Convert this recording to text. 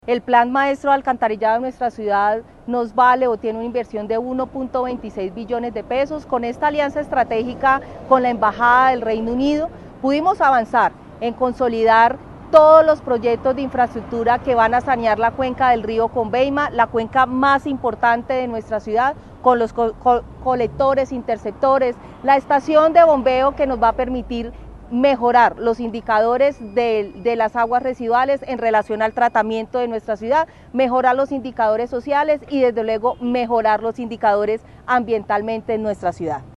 El plan maestro de alcantarillado de nuestra ciudad nos vale o tiene una inversión de 1.26 billones de pesos. Con esta alianza estratégica con la Embajada del Reino Unido pudimos avanzar en consolidar todos los proyectos de infraestructura que van a sanear la cuenca del río Conveima, la cuenca más importante de nuestra ciudad, con los colectores, interceptores, la estación de bombeo que nos va a permitir mejorar los indicadores de las aguas residuales en relación al tratamiento de nuestra ciudad, mejorar los indicadores sociales y desde luego mejorar los indicadores ambientalmente en nuestra ciudad.